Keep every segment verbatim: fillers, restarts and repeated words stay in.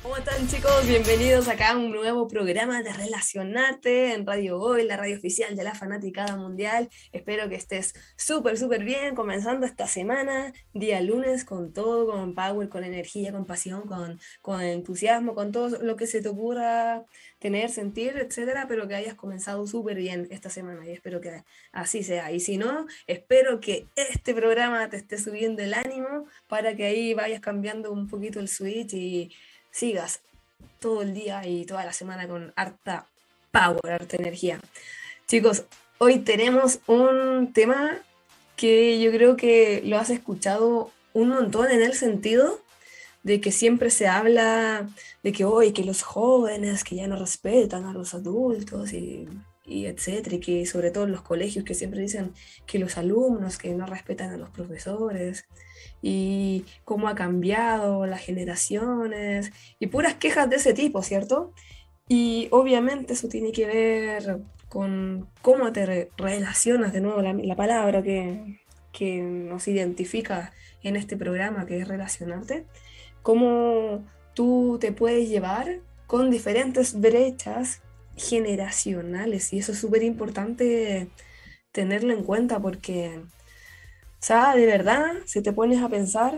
¿Cómo están, chicos? Bienvenidos acá a un nuevo programa de Relacionarte en Radio Hoy, la radio oficial de la Fanaticada Mundial. Espero que estés súper, súper bien, comenzando esta semana, día lunes, con todo, con power, con energía, con pasión, con, con entusiasmo, con todo lo que se te ocurra tener, sentir, etcétera, pero que hayas comenzado súper bien esta semana y espero que así sea. Y si no, espero que este programa te esté subiendo el ánimo para que ahí vayas cambiando un poquito el switch y sigas todo el día y toda la semana con harta power, harta energía. Chicos, hoy tenemos un tema que yo creo que lo has escuchado un montón en el sentido de que siempre se habla de que hoy que los jóvenes que ya no respetan a los adultos y, y etcétera, y que sobre todo en los colegios que siempre dicen que los alumnos que no respetan a los profesores y cómo ha cambiado las generaciones y puras quejas de ese tipo, ¿cierto? Y obviamente eso tiene que ver con cómo te re- relacionas, de nuevo la, la palabra que, que nos identifica en este programa, que es relacionarte, cómo tú te puedes llevar con diferentes brechas generacionales. Y eso es súper importante tenerlo en cuenta porque, o sea, de verdad, si te pones a pensar,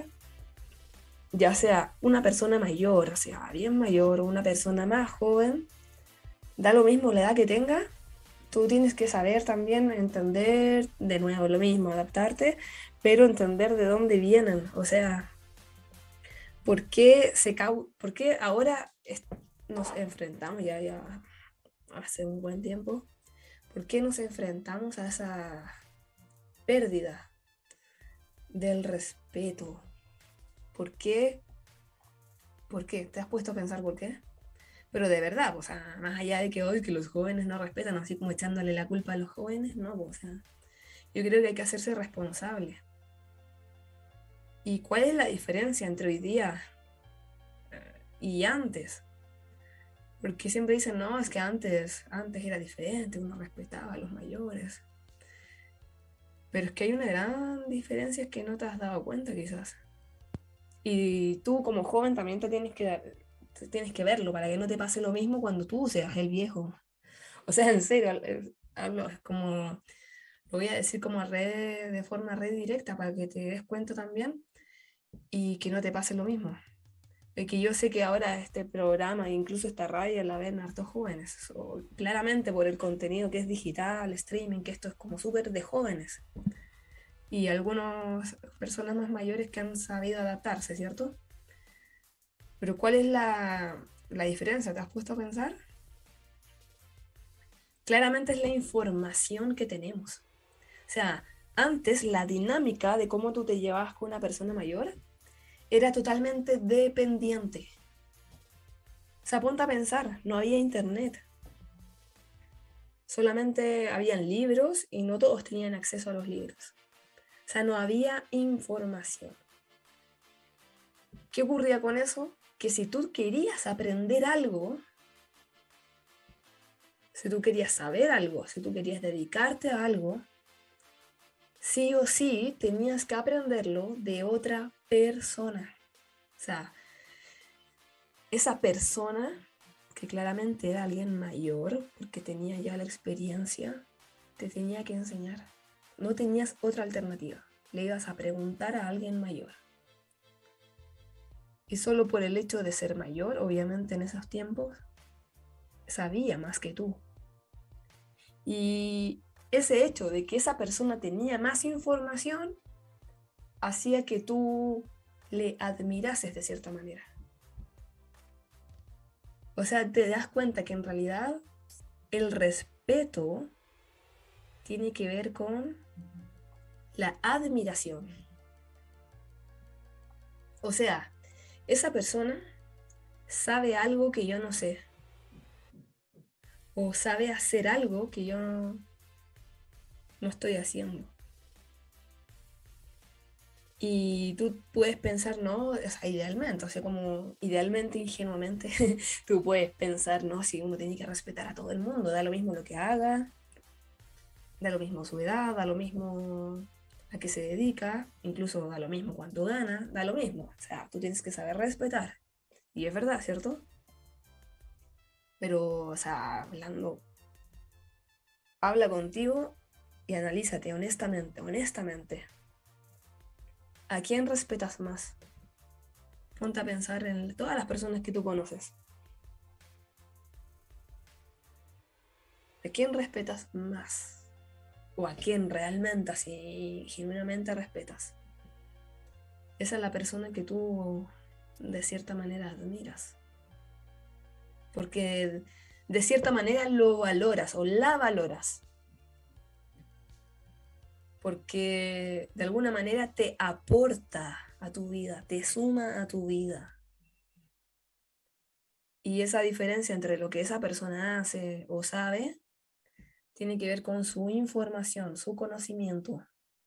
ya sea una persona mayor, o sea, bien mayor, o una persona más joven, da lo mismo la edad que tenga, tú tienes que saber también entender, de nuevo lo mismo, adaptarte, pero entender de dónde vienen, o sea, por qué, se cau por qué ahora est- nos enfrentamos, ya, ya hace un buen tiempo, por qué nos enfrentamos a esa pérdida del respeto, por qué, por qué, ¿te has puesto a pensar por qué? Pero de verdad, o sea, más allá de que hoy que los jóvenes no respetan, así como echándole la culpa a los jóvenes, no, o sea, yo creo que hay que hacerse responsable. ¿Y cuál es la diferencia entre hoy día y antes? Porque siempre dicen, no, es que antes, antes era diferente, uno respetaba a los mayores. Pero es que hay una gran diferencia que no te has dado cuenta quizás. Y tú como joven también te tienes que dar- te tienes que verlo para que no te pase lo mismo cuando tú seas el viejo. O sea, en serio, eh, hablo, es como, lo voy a decir como red, de forma red directa para que te des cuenta también y que no te pase lo mismo. Es que yo sé que ahora este programa, incluso esta radio, la ven hartos jóvenes, o claramente por el contenido que es digital, streaming, que esto es como súper de jóvenes, y algunas personas más mayores que han sabido adaptarse, ¿cierto? Pero ¿cuál es la, la diferencia? ¿Te has puesto a pensar? Claramente es la información que tenemos. O sea, antes la dinámica de cómo tú te llevabas con una persona mayor era totalmente dependiente. O sea, ponte a pensar, no había internet. Solamente habían libros y no todos tenían acceso a los libros. O sea, no había información. ¿Qué ocurría con eso? Que si tú querías aprender algo, si tú querías saber algo, si tú querías dedicarte a algo, sí o sí tenías que aprenderlo de otra persona. O sea, esa persona, que claramente era alguien mayor, porque tenía ya la experiencia, te tenía que enseñar. No tenías otra alternativa. Le ibas a preguntar a alguien mayor. Y solo por el hecho de ser mayor, obviamente en esos tiempos, sabía más que tú. Y ese hecho de que esa persona tenía más información hacía que tú le admirases de cierta manera. O sea, te das cuenta que en realidad el respeto tiene que ver con la admiración. O sea, esa persona sabe algo que yo no sé. O sabe hacer algo que yo no, no estoy haciendo. Y tú puedes pensar, no, o sea, idealmente, o sea, como idealmente, ingenuamente, tú puedes pensar, no, si uno tiene que respetar a todo el mundo, da lo mismo lo que haga, da lo mismo su edad, da lo mismo a qué se dedica, incluso da lo mismo cuánto gana, da lo mismo. O sea, tú tienes que saber respetar. Y es verdad, ¿cierto? Pero, o sea, hablando, habla contigo y analízate honestamente, honestamente. ¿A quién respetas más? Ponte a pensar en todas las personas que tú conoces. ¿A quién respetas más? ¿O a quién realmente, así, genuinamente respetas? Esa es la persona que tú, de cierta manera, admiras. Porque de cierta manera lo valoras o la valoras. Porque de alguna manera te aporta a tu vida, te suma a tu vida. Y esa diferencia entre lo que esa persona hace o sabe tiene que ver con su información, su conocimiento.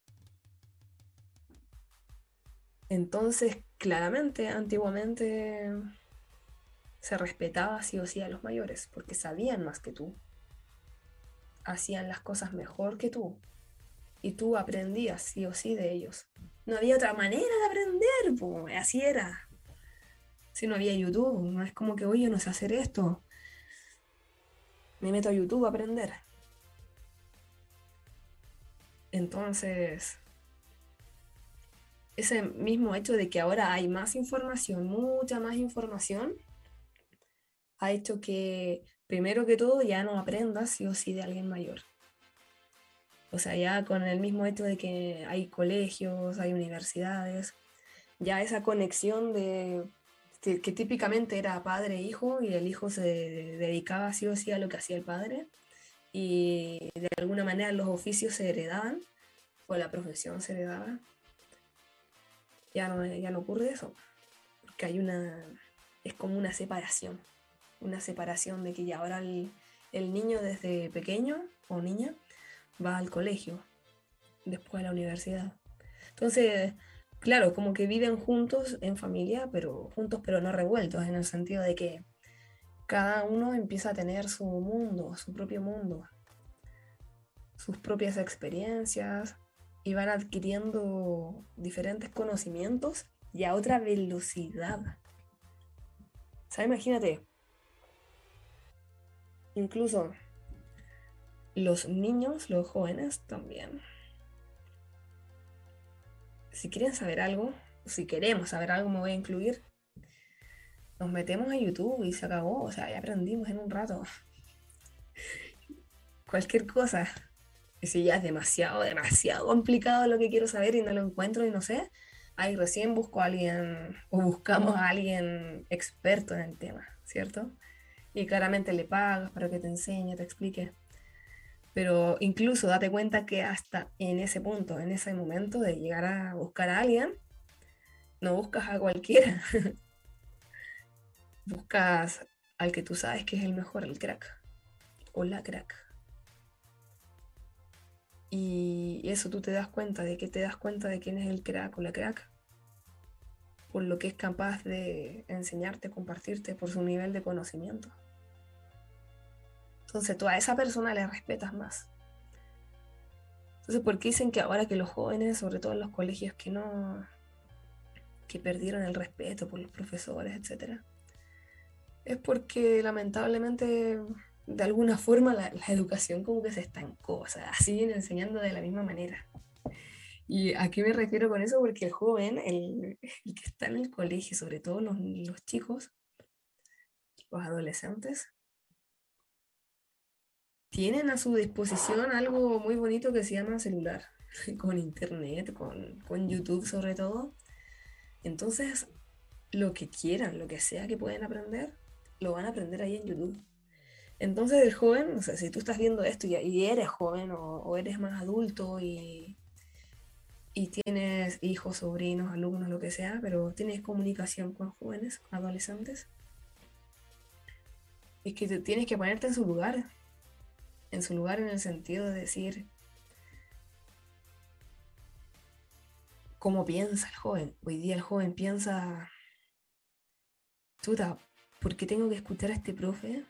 Entonces, claramente, antiguamente se respetaba sí o sí a los mayores, porque sabían más que tú, hacían las cosas mejor que tú, y tú aprendías sí o sí de ellos. No había otra manera de aprender, po, así era. Si no había YouTube, no es como que, oye, no sé hacer esto, me meto a YouTube a aprender. Entonces, ese mismo hecho de que ahora hay más información, mucha más información, ha hecho que, primero que todo, ya no aprendas sí o sí de alguien mayor. O sea, ya con el mismo hecho de que hay colegios, hay universidades, ya esa conexión de que, que típicamente era padre e hijo y el hijo se dedicaba sí o sí a lo que hacía el padre y de alguna manera los oficios se heredaban o la profesión se heredaba. Ya no, ya no ocurre eso, porque hay una, es como una separación, una separación de que ya ahora el, el niño desde pequeño o niña va al colegio, después a la universidad. Entonces, claro, como que viven juntos en familia, pero juntos pero no revueltos, en el sentido de que cada uno empieza a tener su mundo, su propio mundo, sus propias experiencias y van adquiriendo diferentes conocimientos y a otra velocidad. O sea, imagínate, incluso los niños, los jóvenes también, si quieren saber algo, si queremos saber algo, me voy a incluir, nos metemos a YouTube y se acabó, o sea, ya aprendimos en un rato. Cualquier cosa. Y si ya es demasiado, demasiado complicado lo que quiero saber y no lo encuentro y no sé, ahí recién busco a alguien o buscamos a alguien experto en el tema, ¿cierto? Y claramente le pagas para que te enseñe, te explique. Pero incluso date cuenta que hasta en ese punto, en ese momento de llegar a buscar a alguien, no buscas a cualquiera, buscas al que tú sabes que es el mejor, el crack o la crack. Y eso tú te das cuenta, de que te das cuenta de quién es el crack o la crack, por lo que es capaz de enseñarte, compartirte, por su nivel de conocimiento. Entonces tú a esa persona le respetas más. Entonces, ¿por qué dicen que ahora que los jóvenes, sobre todo en los colegios, que no, que perdieron el respeto por los profesores, etcétera? Es porque lamentablemente, de alguna forma, la, la educación como que se estancó, o sea, siguen enseñando de la misma manera. ¿Y a qué me refiero con eso? Porque el joven, el, el que está en el colegio, sobre todo los, los chicos, los adolescentes, tienen a su disposición algo muy bonito que se llama celular, con internet, con, con YouTube sobre todo. Entonces, lo que quieran, lo que sea que pueden aprender, lo van a aprender ahí en YouTube. Entonces el joven, o sea, si tú estás viendo esto y, y eres joven o, o eres más adulto y, y tienes hijos, sobrinos, alumnos, lo que sea, pero tienes comunicación con jóvenes, con adolescentes, es que te tienes que ponerte en su lugar, en su lugar en el sentido de decir cómo piensa el joven. Hoy día el joven piensa, chuta, ¿por qué tengo que escuchar a este profe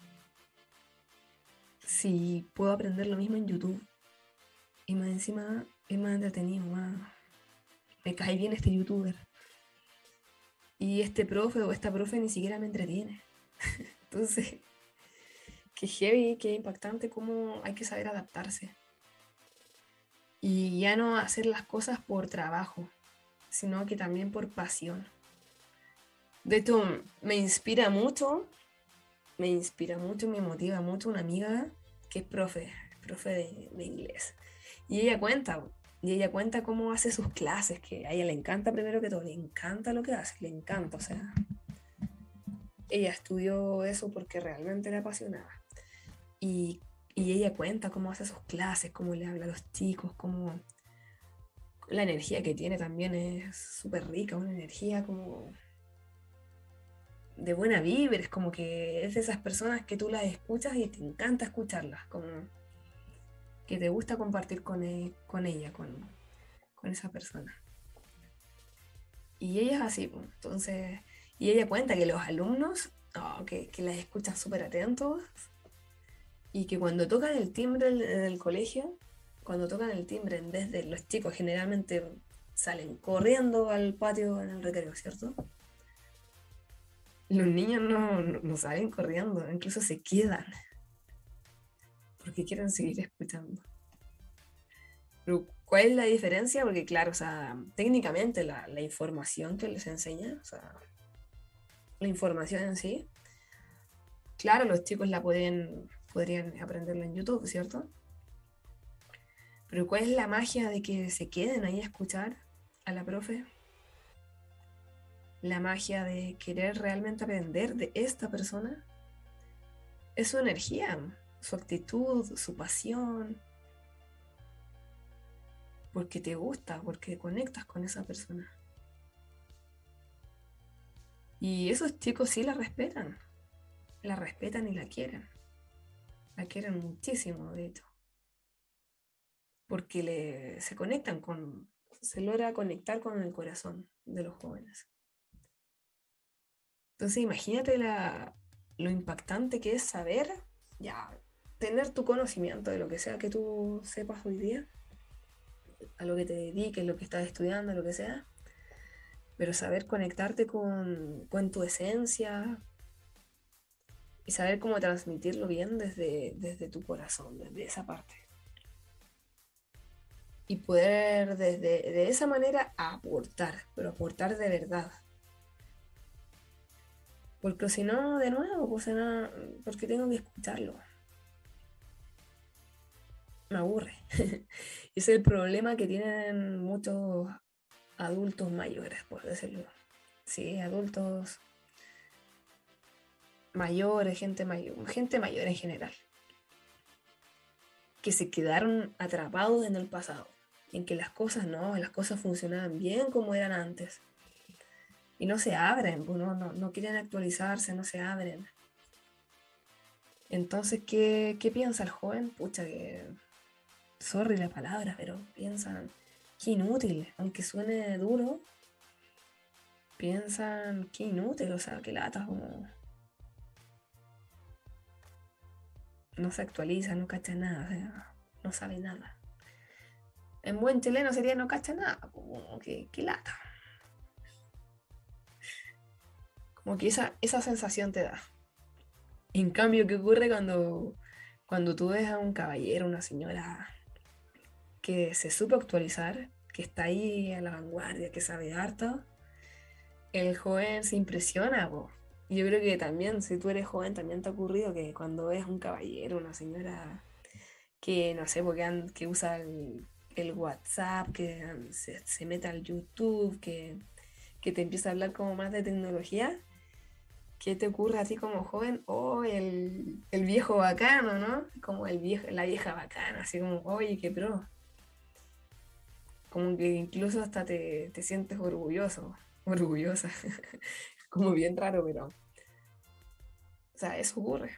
si puedo aprender lo mismo en YouTube? Y más encima es más entretenido, más... Me cae bien este youtuber. y este profe o esta profe ni siquiera me entretiene. Entonces, qué heavy, qué impactante cómo hay que saber adaptarse. Y ya no hacer las cosas por trabajo, sino que también por pasión. De hecho, me inspira mucho, me inspira mucho, me motiva mucho una amiga que es profe, profe de, de inglés. Y ella cuenta, y ella cuenta cómo hace sus clases, que a ella le encanta primero que todo, le encanta lo que hace, le encanta, o sea, ella estudió eso porque realmente le apasionaba. Y, y ella cuenta cómo hace sus clases, cómo le habla a los chicos, cómo la energía que tiene también es súper rica, una energía como de buena vibra, es como que es de esas personas que tú las escuchas y te encanta escucharlas, como que te gusta compartir con, e- con ella, con, con esa persona. Y ella es así, pues, entonces, y ella cuenta que los alumnos, oh, que, que las escuchan súper atentos y que cuando tocan el timbre en en el colegio, cuando tocan el timbre, en vez de los chicos generalmente salen corriendo al patio en el recreo, ¿cierto? Los niños no, no, no salen corriendo, incluso se quedan porque quieren seguir escuchando. Pero, ¿cuál es la diferencia? Porque claro, o sea, técnicamente la, la información que les enseña, o sea, la información en sí, claro, los chicos la pueden, podrían aprenderla en YouTube, ¿cierto? Pero ¿cuál es la magia de que se queden ahí a escuchar a la profe? La magia de querer realmente aprender de esta persona es su energía, su actitud, su pasión, porque te gusta, porque conectas con esa persona. Y esos chicos sí la respetan, la respetan y la quieren, la quieren muchísimo, de hecho, porque le, se conectan con, se logra conectar con el corazón de los jóvenes. Entonces imagínate la, lo impactante que es saber, ya, tener tu conocimiento de lo que sea que tú sepas hoy día, a lo que te dediques, lo que estás estudiando, lo que sea, pero saber conectarte con, con tu esencia y saber cómo transmitirlo bien desde, desde tu corazón, desde esa parte. Y poder desde de esa manera aportar, pero aportar de verdad. Porque si no, de nuevo, pues no, porque tengo que escucharlo. Me aburre. Y ese es el problema que tienen muchos adultos mayores, por decirlo. Sí, adultos mayores, gente mayor, gente mayor en general, que se quedaron atrapados en el pasado, en que las cosas no, las cosas funcionaban bien como eran antes. Y no se abren, pues no, no, no quieren actualizarse, no se abren. Entonces, ¿qué, qué piensa el joven? Pucha, que, sorry la palabra, pero piensan, qué inútil, aunque suene duro, piensan, qué inútil, o sea, qué lata, como no se actualiza, no cacha nada, o sea, no sabe nada. En buen chileno sería no cacha nada, como que, qué lata. Como que esa, esa sensación te da. En cambio, ¿qué ocurre cuando, cuando tú ves a un caballero, una señora que se supo actualizar, que está ahí a la vanguardia, que sabe harto? El joven se impresiona, po. Yo creo que también, si tú eres joven, también te ha ocurrido que cuando ves un caballero, una señora que, no sé, porque an- que usa el, el WhatsApp, que um, se, se mete al YouTube, que, que te empieza a hablar como más de tecnología, ¿qué te ocurre a ti como joven? Oh, el, el viejo bacano, ¿no? Como el viejo, la vieja bacana, así como, oye, qué pro. Como que incluso hasta te, te sientes orgulloso, orgullosa. Como bien raro, pero, o sea, eso ocurre.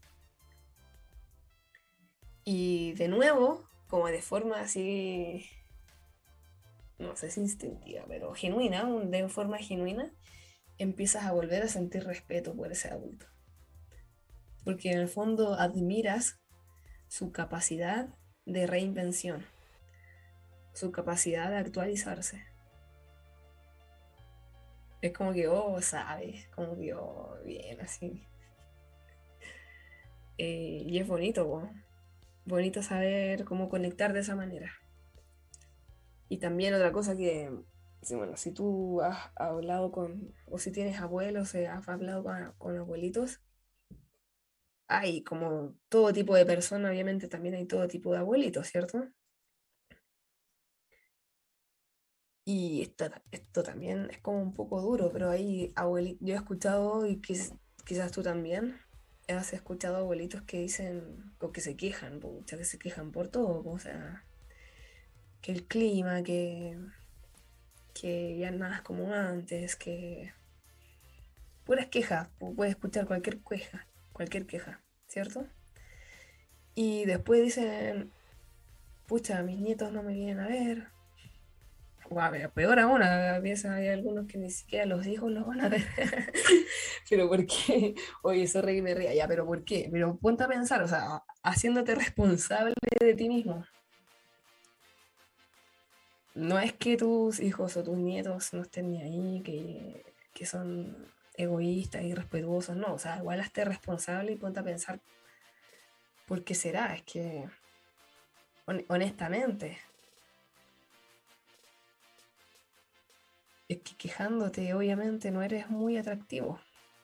Y de nuevo, como de forma así, no sé si instintiva, pero genuina, un- de forma genuina, empiezas a volver a sentir respeto por ese adulto. Porque en el fondo admiras su capacidad de reinvención, su capacidad de actualizarse. Es como que, oh, sabes, como que, oh, bien, así. Eh, y es bonito, po. Bonito saber cómo conectar de esa manera. Y también otra cosa que, sí, bueno, si tú has hablado con, o si tienes abuelos, eh, has hablado con, con abuelitos, hay como todo tipo de personas, obviamente también hay todo tipo de abuelitos, ¿cierto? Y esto, esto también es como un poco duro, pero hay abuelitos, yo he escuchado, y quiz- quizás tú también, has escuchado abuelitos que dicen, o que se quejan, pucha, que se quejan por todo, o sea, que el clima, que, que ya nada es como antes, que puras quejas, pu- puedes escuchar cualquier queja, cualquier queja, ¿cierto? Y después dicen, pucha, mis nietos no me vienen a ver. O a ver, peor aún, a veces hay algunos que ni siquiera los hijos los van a ver. Pero ¿por qué? Oye, sorry que me ría, ya, pero ¿por qué? Pero ponte a pensar, o sea, haciéndote responsable de ti mismo. No es que tus hijos o tus nietos no estén ni ahí, que, que son egoístas y irrespetuosos, no, o sea, igual hazte responsable y ponte a pensar por qué será, es que hon- honestamente, es que quejándote obviamente no eres muy atractivo.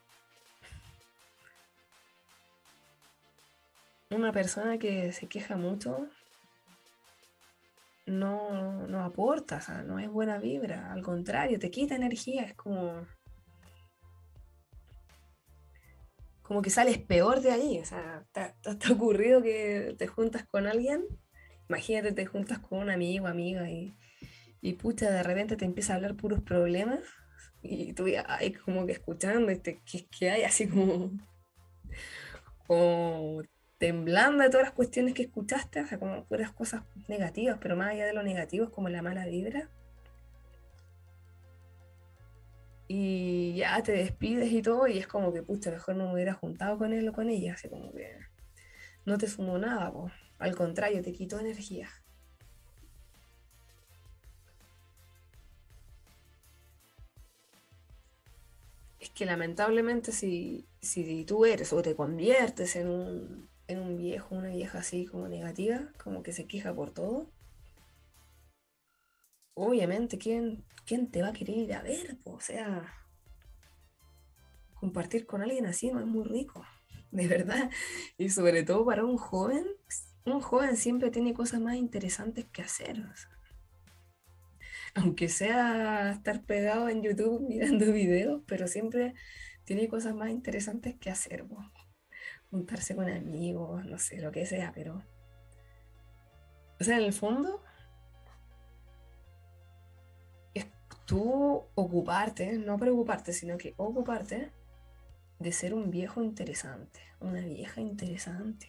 Una persona que se queja mucho no, no aporta, o sea, no es buena vibra, al contrario, te quita energía, es como, como que sales peor de ahí, o sea, ¿te, te- te ha ocurrido que te juntas con alguien? Imagínate, te juntas con un amigo, amiga, y, y pucha, de repente te empieza a hablar puros problemas, y tú ya, ay, como que escuchando, y te, que, que hay así como, como temblando de todas las cuestiones que escuchaste, o sea, como puras cosas negativas, pero más allá de lo negativo es como la mala vibra. Y ya te despides y todo, y es como que, pucha, mejor no me hubiera juntado con él o con ella, así como que no te sumó nada, po. Al contrario, te quitó energía. Es que lamentablemente si, si tú eres o te conviertes en un, en un viejo, una vieja así como negativa, como que se queja por todo, obviamente, ¿quién, quién te va a querer ir a ver, po? O sea, compartir con alguien así no es muy rico, de verdad. Y sobre todo para un joven, un joven siempre tiene cosas más interesantes que hacer. O sea, aunque sea estar pegado en YouTube mirando videos, pero siempre tiene cosas más interesantes que hacer, po. Juntarse con amigos, no sé, lo que sea, pero... O sea, en el fondo es tú ocuparte, no preocuparte, sino que ocuparte de ser un viejo interesante, una vieja interesante.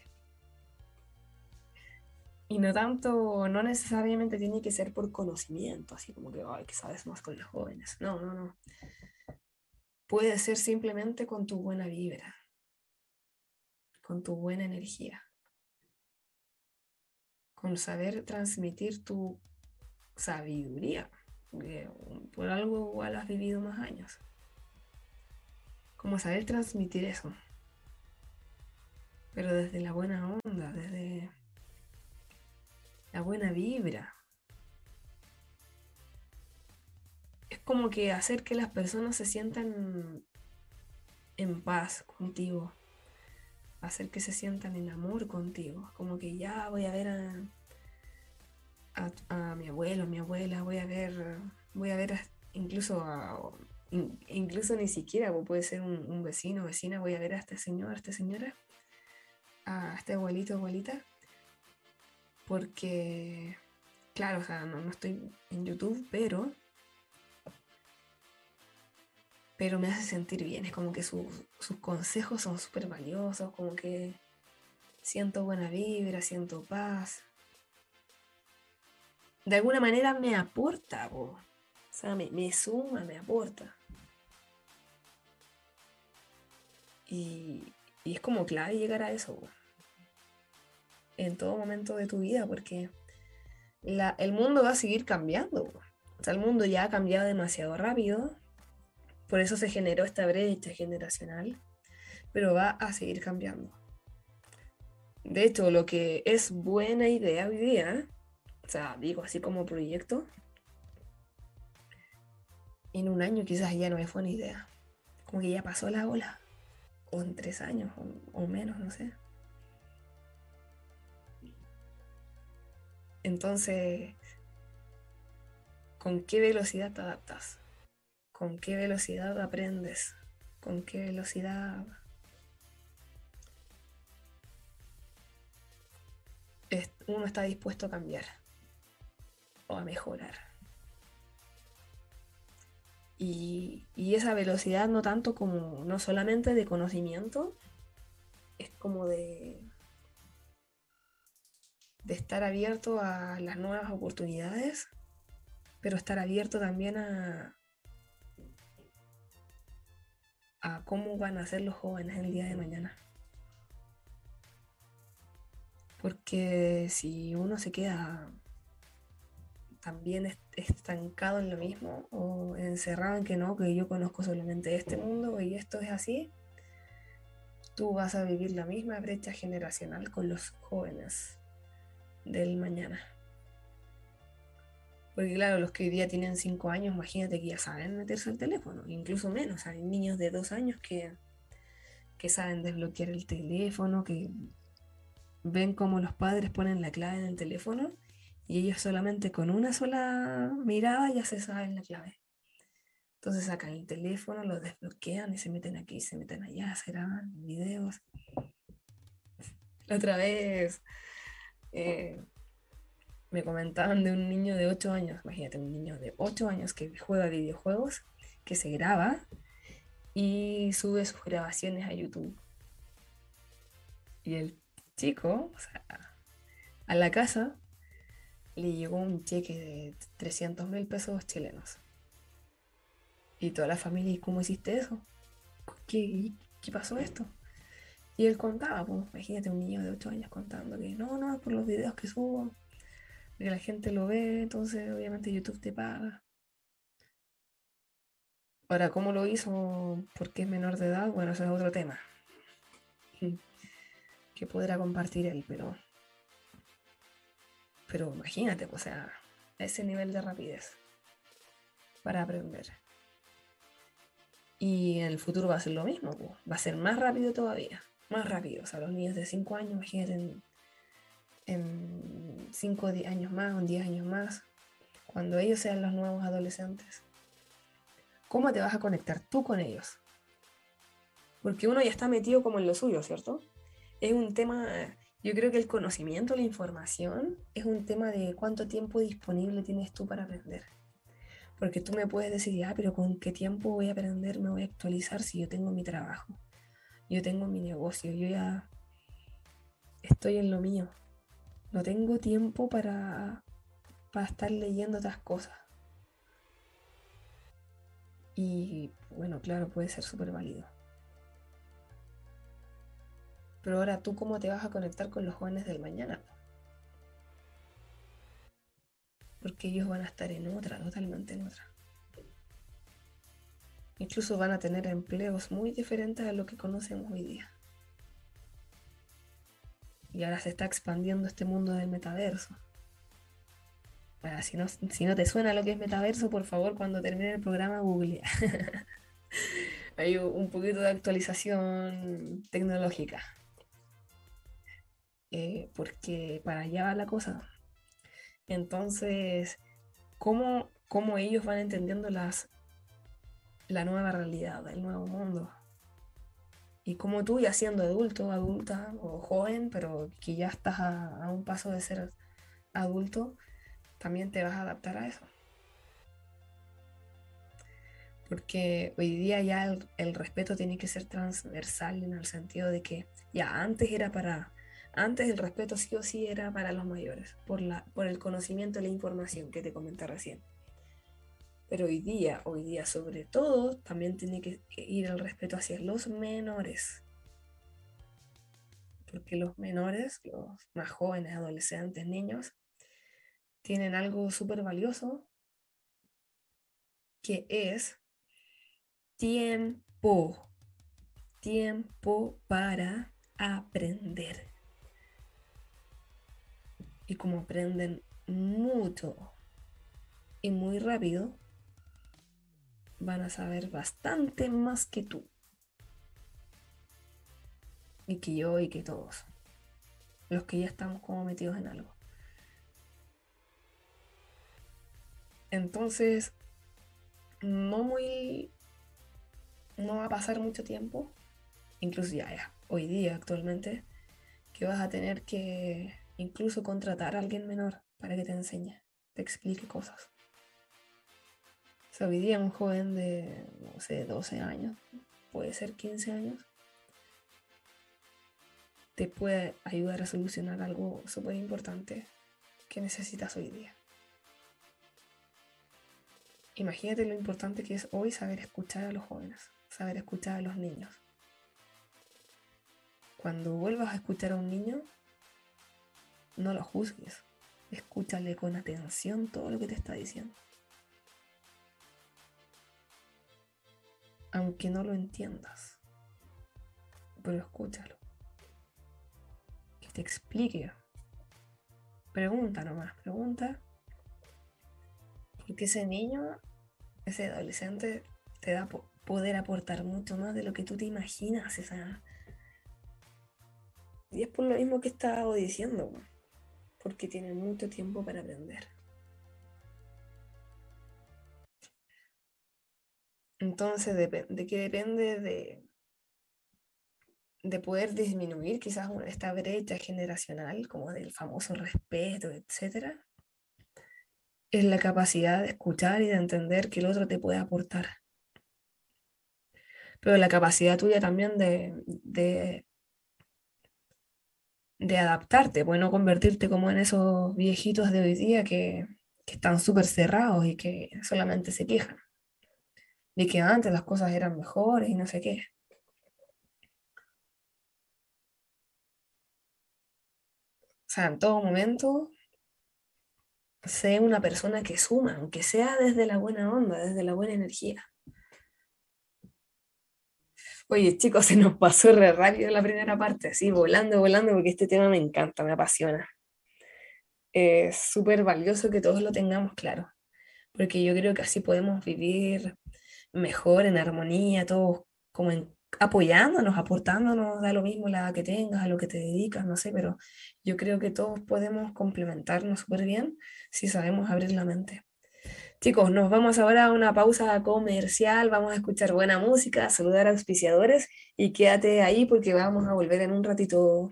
Y no tanto, no necesariamente tiene que ser por conocimiento, así como que, ay, que sabes más con los jóvenes. No, no, no. Puede ser simplemente con tu buena vibra, con tu buena energía, con saber transmitir tu sabiduría, porque por algo igual has vivido más años. Como saber transmitir eso, pero desde la buena onda, desde la buena vibra. Es como que hacer que las personas se sientan en paz contigo, hacer que se sientan en amor contigo, como que ya voy a ver a, a, a mi abuelo, a mi abuela, voy a ver, voy a ver a- incluso a, in- incluso ni siquiera pues, puede ser un, un vecino, vecina, voy a ver a este señor, a esta señora, a este abuelito, abuelita, porque, claro, o sea, no, no estoy en YouTube, pero, pero me hace sentir bien, es como que sus, sus consejos son súper valiosos, como que siento buena vibra, siento paz, de alguna manera me aporta, po. O sea, me, me suma, me aporta. Y, y es como clave llegar a eso, po, en todo momento de tu vida, porque la, el mundo va a seguir cambiando, po. O sea, el mundo ya ha cambiado demasiado rápido Por eso se generó esta brecha generacional, pero va a seguir cambiando. De hecho, lo que es buena idea hoy día, o sea, digo así como proyecto, en un año quizás ya no es buena idea. Como que ya pasó la ola. O en tres años, o, o menos, no sé. Entonces, ¿con qué velocidad te adaptas? ¿Con qué velocidad aprendes? ¿Con qué velocidad es- uno está dispuesto a cambiar o a mejorar? Y, y esa velocidad no tanto como, no solamente de conocimiento, es como de, de estar abierto a las nuevas oportunidades, pero estar abierto también a, a cómo van a ser los jóvenes el día de mañana. Porque si uno se queda también estancado en lo mismo o encerrado en que no, que yo conozco solamente este mundo y esto es así, tú vas a vivir la misma brecha generacional con los jóvenes del mañana. Porque claro, los que hoy día tienen cinco años, imagínate que ya saben meterse al teléfono, incluso menos. Hay niños de dos años que, que saben desbloquear el teléfono, que ven cómo los padres ponen la clave en el teléfono y ellos solamente con una sola mirada ya se saben la clave. Entonces sacan el teléfono, lo desbloquean y se meten aquí, se meten allá, se graban videos. La otra vez eh, me comentaban de un niño de ocho años, imagínate, un niño de ocho años que juega videojuegos, que se graba y sube sus grabaciones a YouTube. Y el chico, o sea, a la casa le llegó un cheque de trescientos mil pesos chilenos. Y toda la familia, ¿y cómo hiciste eso? ¿Qué, qué pasó esto? Y él contaba, pues, imagínate un niño de ocho años contando que no, no, es por los videos que subo, que la gente lo ve, entonces obviamente YouTube te paga. Ahora, ¿cómo lo hizo? ¿Porque es menor de edad? Bueno, eso es otro tema que podrá compartir él, pero, pero imagínate, pues, o sea, ese nivel de rapidez para aprender. Y en el futuro va a ser lo mismo, pues, va a ser más rápido todavía, más rápido. O sea, los niños de cinco años, imagínate, en, en cinco años más o en diez años más, cuando ellos sean los nuevos adolescentes. ¿Cómo te vas a conectar tú con ellos? Porque uno ya está metido como en lo suyo, ¿cierto? Es un tema, yo creo que el conocimiento, la información, es un tema de cuánto tiempo disponible tienes tú para aprender. Porque tú me puedes decir, ah, pero ¿con qué tiempo voy a aprender, me voy a actualizar si yo tengo mi trabajo? Yo tengo mi negocio, yo ya estoy en lo mío. No tengo tiempo para, para estar leyendo otras cosas. Y bueno, claro, puede ser súper válido. Pero ahora tú cómo te vas a conectar con los jóvenes del mañana, porque ellos van a estar en otra, totalmente en otra. Incluso van a tener empleos muy diferentes a lo que conocemos hoy día. Y ahora se está expandiendo este mundo del metaverso. Ahora, si no, si no te suena lo que es metaverso, por favor, cuando termine el programa, googlea. Hay un poquito de actualización tecnológica, eh, porque para allá va la cosa. Entonces, ¿cómo, cómo ellos van entendiendo las, la nueva realidad, el nuevo mundo? Y como tú, ya siendo adulto, adulta o joven, pero que ya estás a, a un paso de ser adulto, también te vas a adaptar a eso. Porque hoy día ya el, el respeto tiene que ser transversal en el sentido de que ya antes era para, antes el respeto sí o sí era para los mayores, por, la, por el conocimiento y la información que te comenté recién. Pero hoy día, hoy día sobre todo, también tiene que ir el respeto hacia los menores. Porque los menores, los más jóvenes, adolescentes, niños, tienen algo súper valioso que es tiempo, tiempo para aprender. Y como aprenden mucho y muy rápido, van a saber bastante más que tú. Y que yo y que todos. Los que ya estamos como metidos en algo. Entonces, no muy... no va a pasar mucho tiempo, incluso ya, ya, hoy día actualmente, que vas a tener que incluso contratar a alguien menor para que te enseñe, te explique cosas. O sea, hoy día un joven de, no sé, doce años, puede ser quince años, te puede ayudar a solucionar algo súper importante que necesitas hoy día. Imagínate lo importante que es hoy saber escuchar a los jóvenes, saber escuchar a los niños. Cuando vuelvas a escuchar a un niño, no lo juzgues. Escúchale con atención todo lo que te está diciendo. Aunque no lo entiendas, pero escúchalo. Que te explique. Pregunta nomás, pregunta. Porque ese niño, ese adolescente, te da po- poder aportar mucho más de lo que tú te imaginas. Esa... Y es por lo mismo que estaba diciendo, porque tienen mucho tiempo para aprender. Entonces, ¿de, de qué depende? De, de poder disminuir quizás esta brecha generacional, como del famoso respeto, etcétera, es la capacidad de escuchar y de entender que el otro te puede aportar. Pero la capacidad tuya también de, de, de adaptarte, pues no convertirte como en esos viejitos de hoy día que, que están súper cerrados y que solamente se quejan de que antes las cosas eran mejores y no sé qué. O sea, en todo momento, sé una persona que suma, aunque sea desde la buena onda, desde la buena energía. Oye, chicos, se nos pasó re rápido la primera parte, así, volando, volando, porque este tema me encanta, me apasiona. Es súper valioso que todos lo tengamos claro, porque yo creo que así podemos vivir mejor, en armonía, todos como en- apoyándonos, aportándonos, da lo mismo la edad que tengas, a lo que te dedicas, no sé, pero yo creo que todos podemos complementarnos súper bien si sabemos abrir la mente. Chicos, nos vamos ahora a una pausa comercial, vamos a escuchar buena música, saludar a auspiciadores y quédate ahí porque vamos a volver en un ratito.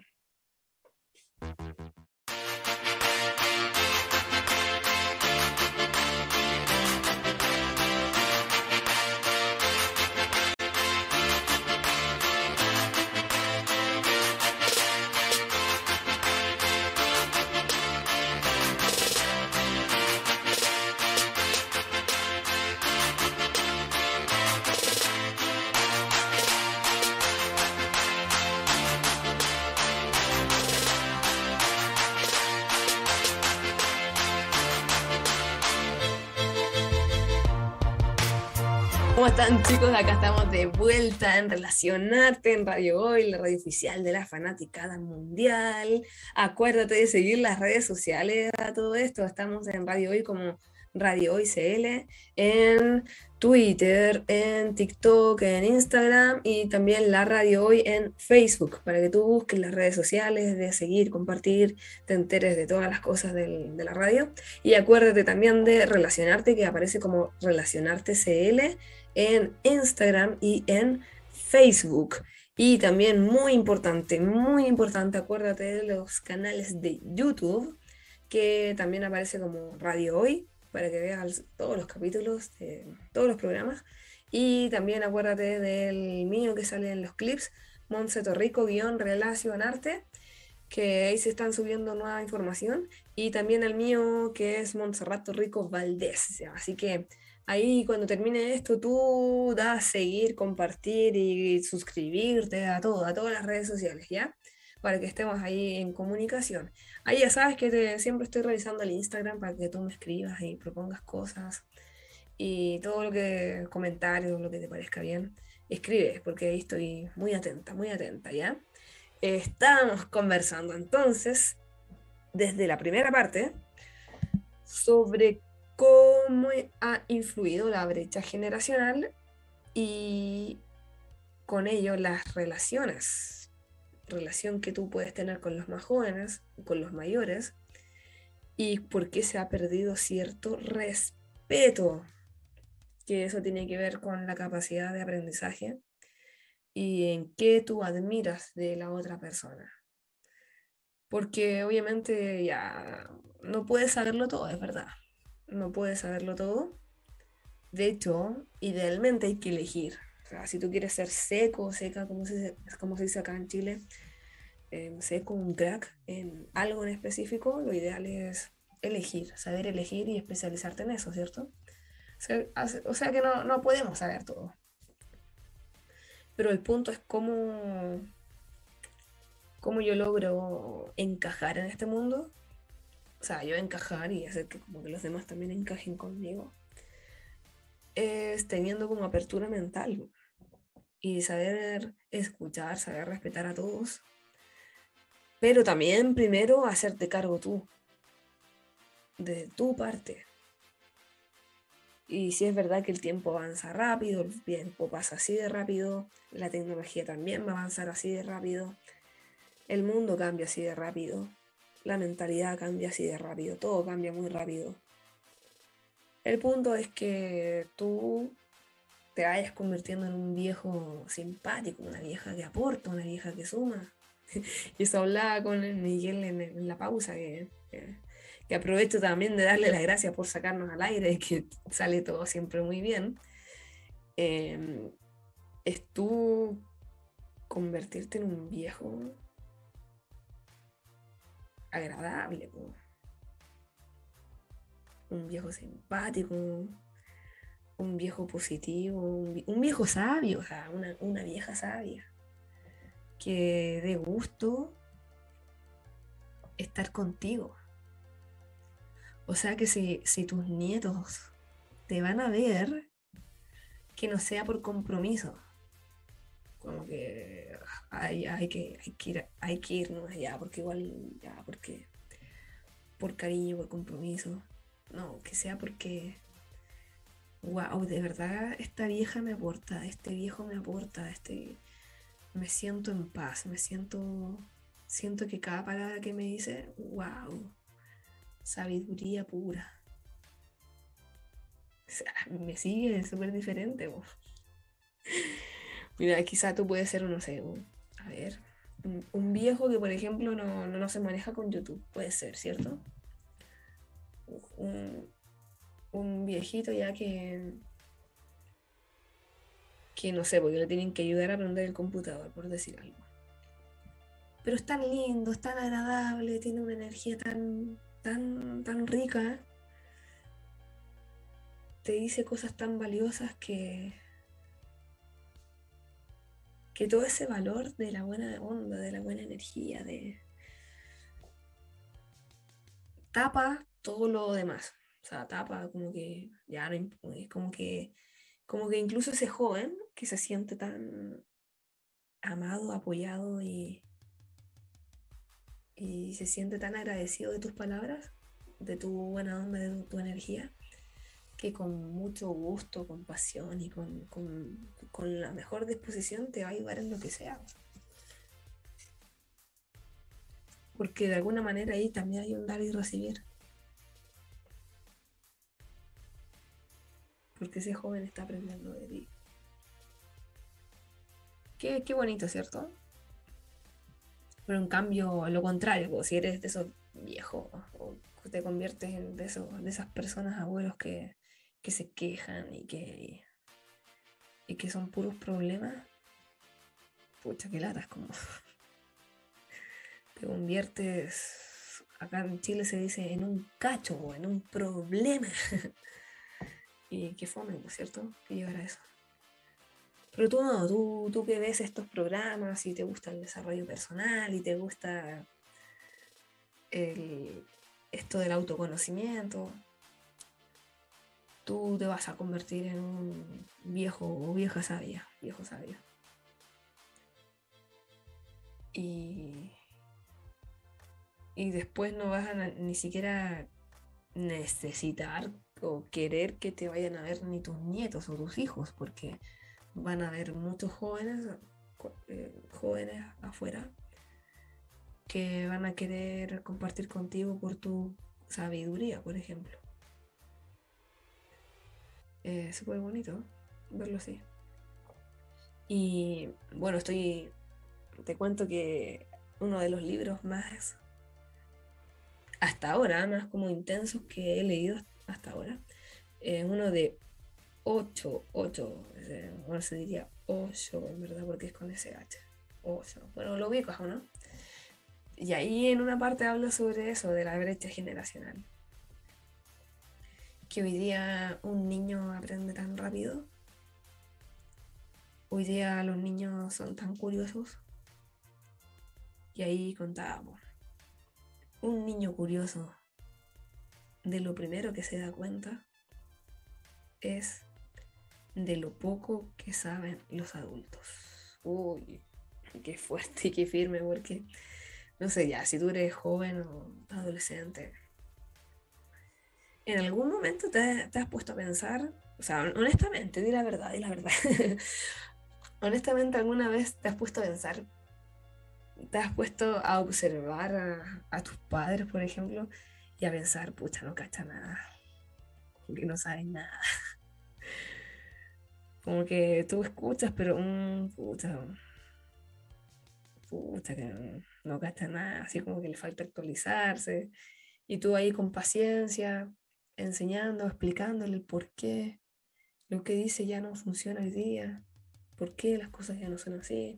¿Cómo están, chicos? Acá estamos de vuelta en Relacionarte en Radio Hoy, la radio oficial de la fanaticada mundial. Acuérdate de seguir las redes sociales a todo esto. Estamos en Radio Hoy como Radio Hoy C L, en Twitter, en TikTok, en Instagram y también la Radio Hoy en Facebook, para que tú busques las redes sociales, de seguir, compartir, te enteres de todas las cosas del, de la radio. Y acuérdate también de Relacionarte, que aparece como Relacionarte C L en Instagram y en Facebook. Y también muy importante, muy importante, acuérdate de los canales de YouTube, que también aparece como Radio Hoy, para que veas todos los capítulos de todos los programas. Y también acuérdate del mío que sale en los clips, Montse Torrico, guión Relacionarte, que ahí se están subiendo nueva información. Y también el mío que es Montserrat Torrico Valdés. Así que ahí cuando termine esto, tú das a seguir, compartir y suscribirte a todo, a todas las redes sociales, ¿ya? Para que estemos ahí en comunicación. Ahí ya sabes que te, siempre estoy revisando el Instagram para que tú me escribas y propongas cosas Y todo lo que, comentarios, lo que te parezca bien, escribe, porque ahí estoy muy atenta, muy atenta, ¿ya? Estábamos conversando entonces, desde la primera parte, sobre cómo ha influido la brecha generacional y con ello las relaciones, relación que tú puedes tener con los más jóvenes, con los mayores, y por qué se ha perdido cierto respeto, que eso tiene que ver con la capacidad de aprendizaje y en qué tú admiras de la otra persona. Porque obviamente ya no puedes saberlo todo, es verdad. No puedes saberlo todo. De hecho, idealmente hay que elegir. O sea, si tú quieres ser seco, seca, como se, como se dice acá en Chile, eh, seco, un crack en algo en específico, lo ideal es elegir, saber elegir y especializarte en eso, ¿cierto? O sea, hace- o sea que no, no podemos saber todo. Pero el punto es cómo, cómo yo logro encajar en este mundo. O sea, yo encajar y hacer que como que los demás también encajen conmigo. Es teniendo como apertura mental y saber escuchar, saber respetar a todos. Pero también primero hacerte cargo tú, de tu parte. Y si es verdad que el tiempo avanza rápido, el tiempo pasa así de rápido, la tecnología también va a avanzar así de rápido, el mundo cambia así de rápido, la mentalidad cambia así de rápido, todo cambia muy rápido. El punto es que tú te vayas convirtiendo en un viejo simpático, una vieja que aporta, una vieja que suma. Y eso hablaba con el Miguel en, en la pausa, que, que, que aprovecho también de darle las gracias por sacarnos al aire, que sale todo siempre muy bien. Eh, es tú convertirte en un viejo agradable, po. Un viejo simpático, un viejo positivo, un, un viejo sabio, o sea, una, una vieja sabia, que dé gusto estar contigo. O sea que si, si tus nietos te van a ver, que no sea por compromiso. Como que hay, hay que, hay que ir, hay que irnos allá, porque igual, ya, porque por cariño, por compromiso. No, que sea porque, wow, de verdad esta vieja me aporta, este viejo me aporta, este, me siento en paz, me siento, siento que cada palabra que me dice, wow, sabiduría pura. O sea, me sigue súper diferente, po. Mira, quizá tú puedes ser, no sé, un- a ver, un, un viejo que por ejemplo no, no, no se maneja con YouTube, puede ser, ¿cierto? Un, un viejito ya que, que no sé, porque le tienen que ayudar a aprender el computador, por decir algo. Pero es tan lindo, es tan agradable, tiene una energía tan, tan, tan rica, te dice cosas tan valiosas que, que todo ese valor de la buena onda, de la buena energía, de tapa todo lo demás. O sea, tapa como que ya no imp- es como que como que incluso ese joven que se siente tan amado, apoyado y, y se siente tan agradecido de tus palabras, de tu buena onda, de tu, tu energía, que con mucho gusto, con pasión y con, con, con la mejor disposición te va a ayudar en lo que sea. Porque de alguna manera ahí también hay un dar y recibir. Porque ese joven está aprendiendo de ti. Qué, qué bonito, ¿cierto? Pero en cambio, lo contrario, pues, si eres de esos viejos o te conviertes en de, esos, de esas personas abuelos que, que se quejan y que, y que son puros problemas, pucha, que latas, como te conviertes, acá en Chile se dice, en un cacho o en un problema. Y qué fome, ¿no es cierto? Que llegar a eso. Pero tú no, tú, tú que ves estos programas y te gusta el desarrollo personal y te gusta el, esto del autoconocimiento, tú te vas a convertir en un viejo o vieja sabia, viejo sabio. Y, y después no vas a ni siquiera necesitar o querer que te vayan a ver ni tus nietos o tus hijos, porque van a haber muchos jóvenes, eh, jóvenes afuera que van a querer compartir contigo por tu sabiduría, por ejemplo. Es eh, súper bonito verlo así. Y bueno, estoy, te cuento que uno de los libros más, hasta ahora, más como intensos que he leído hasta ahora, es uno de ocho, ocho, bueno, se diría ocho, en verdad, porque es con ese H. ocho. Bueno, lo ubicas, ¿o no? Y ahí en una parte habla sobre eso, de la brecha generacional. Que hoy día un niño aprende tan rápido. Hoy día los niños son tan curiosos. Y ahí contábamos. Un niño curioso, de lo primero que se da cuenta es de lo poco que saben los adultos. Uy, qué fuerte y qué firme, porque no sé, ya, si tú eres joven o adolescente, ¿en algún momento te, te has puesto a pensar, o sea, honestamente, di la verdad, di la verdad, honestamente alguna vez te has puesto a pensar, te has puesto a observar a, a tus padres, por ejemplo, y a pensar, pucha, no cacha nada, que no saben nada? Como que tú escuchas, pero, mmm, pucha, pucha, que no, no cacha nada, así como que le falta actualizarse. Y tú ahí con paciencia, enseñando, explicándole el por qué lo que dice ya no funciona hoy día, por qué las cosas ya no son así.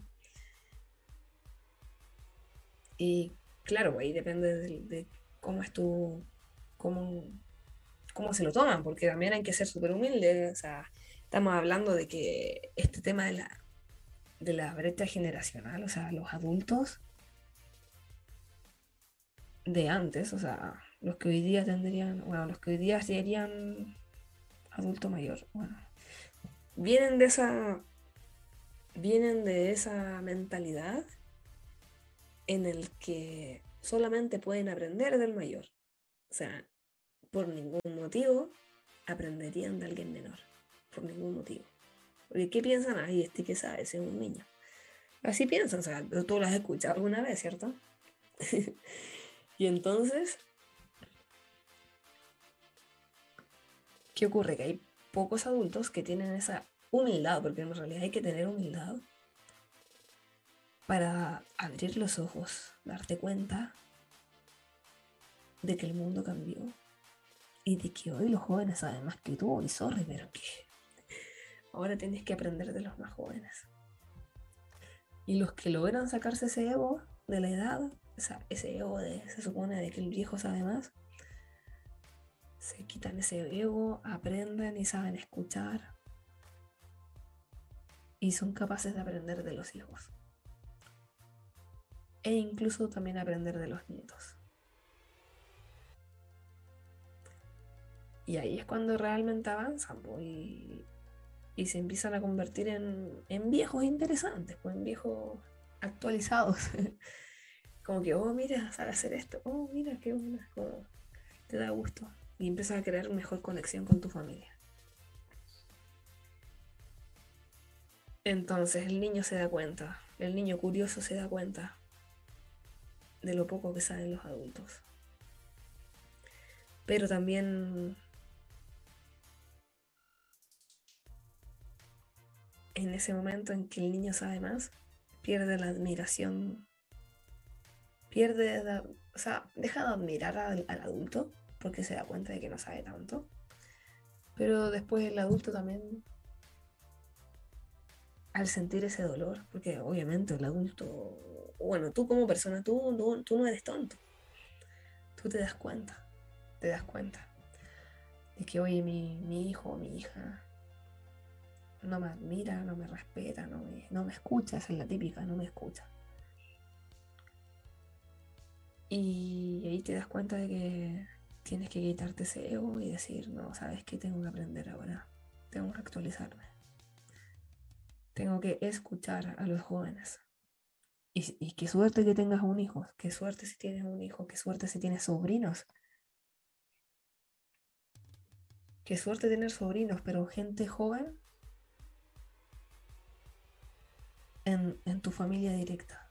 Y claro, ahí depende de, de cómo es tu, cómo, cómo se lo toman, porque también hay que ser súper humilde. O sea, estamos hablando de que este tema de la, de la brecha generacional, o sea, los adultos de antes, o sea, los que hoy día tendrían, bueno, los que hoy día serían adulto mayor, bueno, vienen de esa, vienen de esa mentalidad en el que solamente pueden aprender del mayor. O sea, por ningún motivo aprenderían de alguien menor. Por ningún motivo. Porque ¿qué piensan? Ay, este que sabe, ese es un niño. Así piensan, o sea, tú lo has escuchado alguna vez, ¿cierto? Y entonces, ¿qué ocurre? Que hay pocos adultos que tienen esa humildad, porque en realidad hay que tener humildad para abrir los ojos, darte cuenta de que el mundo cambió y de que hoy los jóvenes saben más que tú, y sorry, pero que ahora tienes que aprender de los más jóvenes. Y los que logran sacarse ese ego de la edad, o sea, ese ego de, se supone de que el viejo sabe más, se quitan ese ego, aprenden y saben escuchar y son capaces de aprender de los hijos. E incluso también aprender de los nietos. Y ahí es cuando realmente avanzan, pues, y, y se empiezan a convertir en, en viejos interesantes, pues, en viejos actualizados. Como que, oh, mira, sabe hacer esto, oh, mira, qué bueno, como te da gusto. Y empiezas a crear mejor conexión con tu familia. Entonces el niño se da cuenta, el niño curioso se da cuenta de lo poco que saben los adultos. Pero también en ese momento en que el niño sabe más, pierde la admiración, pierde, la, o sea, deja de admirar al, al adulto porque se da cuenta de que no sabe tanto. Pero después el adulto también, al sentir ese dolor, porque obviamente el adulto, bueno, tú como persona, tú, tú, tú no eres tonto, tú te das cuenta, te das cuenta de que, oye, mi, mi hijo o mi hija no me admira, no me respeta, no me, no me escucha, esa es la típica, no me escucha. Y ahí te das cuenta de que tienes que quitarte ese ego y decir, no, ¿sabes qué? Tengo que aprender ahora, tengo que actualizarme, tengo que escuchar a los jóvenes. Y, y qué suerte que tengas un hijo, qué suerte si tienes un hijo, qué suerte si tienes sobrinos, qué suerte tener sobrinos, pero gente joven en, en tu familia directa,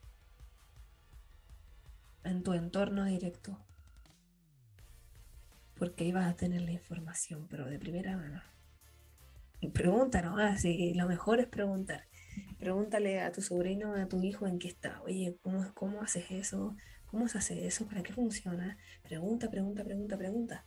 en tu entorno directo, porque ahí vas a tener la información, pero de primera mano. Pregunta nomás, y lo mejor es preguntar. Pregúntale a tu sobrino, a tu hijo en qué está. Oye, ¿cómo, cómo haces eso? ¿Cómo se hace eso? ¿Para qué funciona? Pregunta, pregunta, pregunta, pregunta.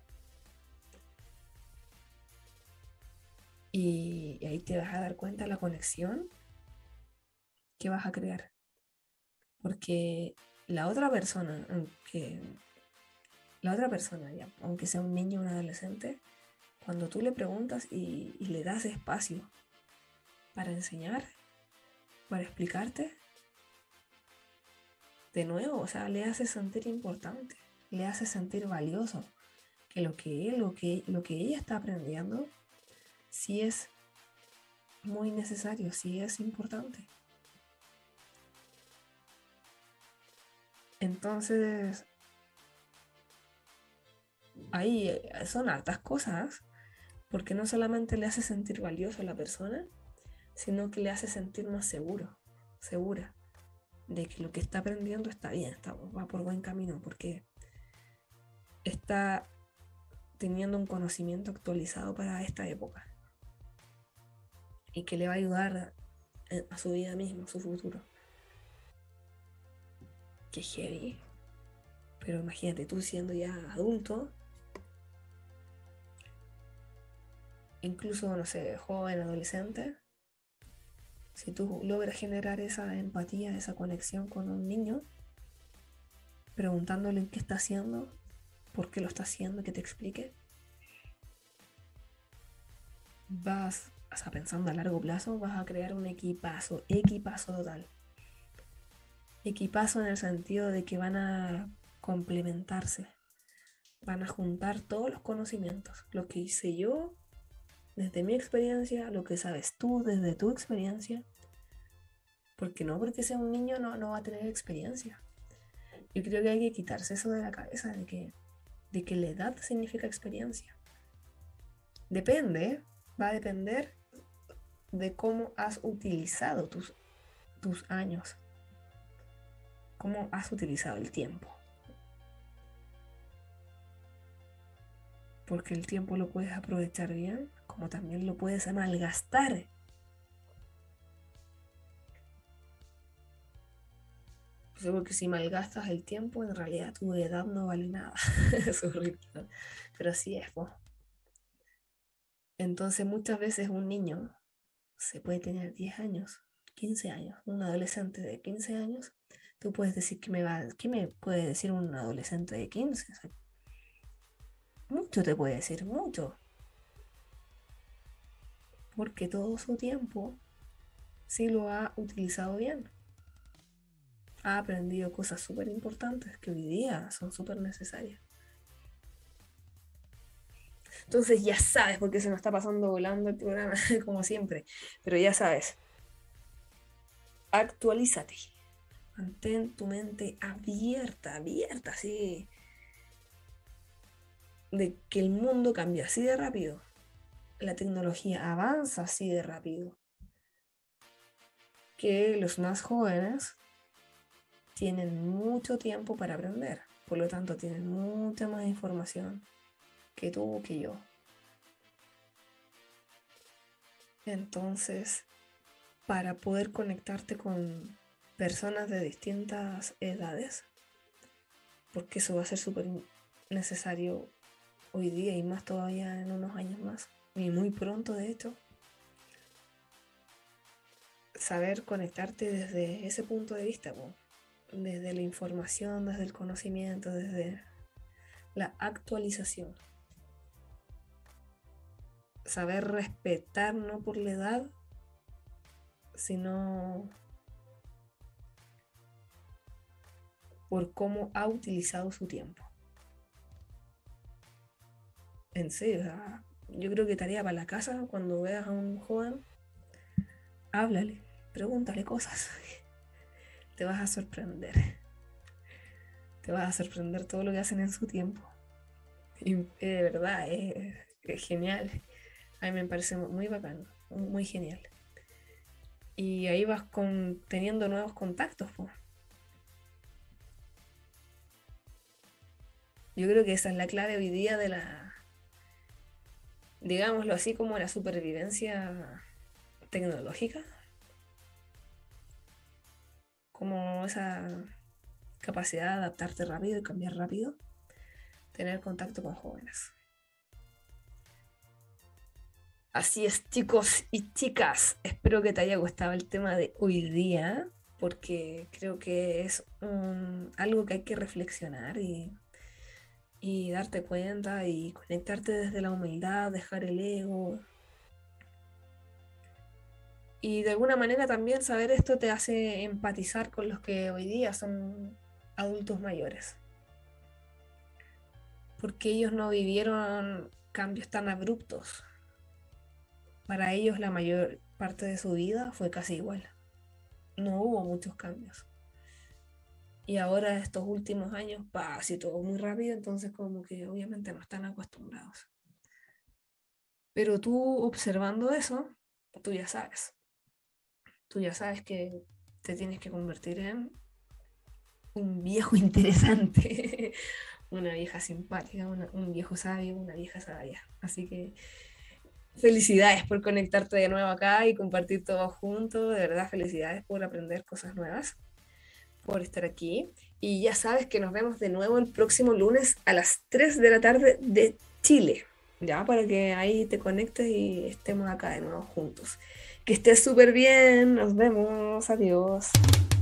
Y, y ahí te vas a dar cuenta la conexión que vas a crear. Porque la otra persona, aunque la otra persona, ya, aunque sea un niño o un adolescente, cuando tú le preguntas y, y le das espacio para enseñar, para explicarte, de nuevo, o sea, le hace sentir importante, le hace sentir valioso, que lo que él, lo que, lo que ella está aprendiendo, sí es muy necesario, sí es importante. Entonces, ahí eh, son hartas cosas, porque no solamente le hace sentir valioso a la persona, sino que le hace sentir más seguro, segura, de que lo que está aprendiendo está bien, está, va por buen camino, porque está teniendo un conocimiento actualizado para esta época y que le va a ayudar a, a su vida misma, a su futuro. Qué heavy. Pero imagínate tú siendo ya adulto, incluso, no sé, joven, adolescente, si tú logras generar esa empatía, esa conexión con un niño, preguntándole qué está haciendo, por qué lo está haciendo, que te explique, vas, o sea, pensando a largo plazo, vas a crear un equipazo, equipazo total. Equipazo en el sentido de que van a complementarse, van a juntar todos los conocimientos, lo que hice yo desde mi experiencia, lo que sabes tú desde tu experiencia, porque no porque sea un niño no, no va a tener experiencia. Yo creo que hay que quitarse eso de la cabeza, de que, de que la edad significa experiencia. Depende, va a depender de cómo has utilizado tus, tus años, cómo has utilizado el tiempo. Porque el tiempo lo puedes aprovechar bien, como también lo puedes malgastar. Porque si malgastas el tiempo, en realidad tu edad no vale nada. Es horrible, ¿no? Pero así es, pues. Entonces muchas veces un niño se puede tener diez años, quince años, un adolescente de quince años, tú puedes decir que me va, ¿qué me puede decir un adolescente de quince? O sea, mucho te puede decir, mucho, porque todo su tiempo sí lo ha utilizado bien. Ha aprendido cosas súper importantes que hoy día son súper necesarias. Entonces ya sabes por qué se nos está pasando volando el programa, como siempre, pero ya sabes, actualízate, mantén tu mente abierta, abierta, así, de que el mundo cambia así de rápido, la tecnología avanza así de rápido, que los más jóvenes tienen mucho tiempo para aprender, por lo tanto tienen mucha más información que tú o que yo. Entonces, para poder conectarte con personas de distintas edades, porque eso va a ser súper necesario hoy día y más todavía en unos años más, y muy pronto de hecho, saber conectarte desde ese punto de vista, ¿no? Desde la información, desde el conocimiento, desde la actualización. Saber respetar no por la edad, sino por cómo ha utilizado su tiempo. en serio, o sea, yo creo que tarea para la casa, cuando veas a un joven, háblale, pregúntale cosas. Te vas a sorprender. Te vas a sorprender todo lo que hacen en su tiempo. Y eh, de verdad, es, es genial. A mí me parece muy bacano, muy genial. Y ahí vas con, teniendo nuevos contactos, po. Yo creo que esa es la clave hoy día de la, digámoslo así, como la supervivencia tecnológica, como esa capacidad de adaptarte rápido y cambiar rápido, tener contacto con jóvenes. Así es, chicos y chicas, espero que te haya gustado el tema de hoy día, porque creo que es un, algo que hay que reflexionar y, y darte cuenta y conectarte desde la humildad, dejar el ego. Y de alguna manera también saber esto te hace empatizar con los que hoy día son adultos mayores, porque ellos no vivieron cambios tan abruptos. Para ellos la mayor parte de su vida fue casi igual. No hubo muchos cambios. Y ahora estos últimos años, pa, así todo muy rápido, entonces como que obviamente no están acostumbrados. Pero tú observando eso, tú ya sabes. Tú ya sabes que te tienes que convertir en un viejo interesante, una vieja simpática, una, un viejo sabio, una vieja sabia. Así que felicidades por conectarte de nuevo acá y compartir todo junto. De verdad, felicidades por aprender cosas nuevas, por estar aquí. Y ya sabes que nos vemos de nuevo el próximo lunes a las tres de la tarde de Chile. Ya, para que ahí te conectes y estemos acá de nuevo juntos. Que estés súper bien. Nos vemos. Adiós.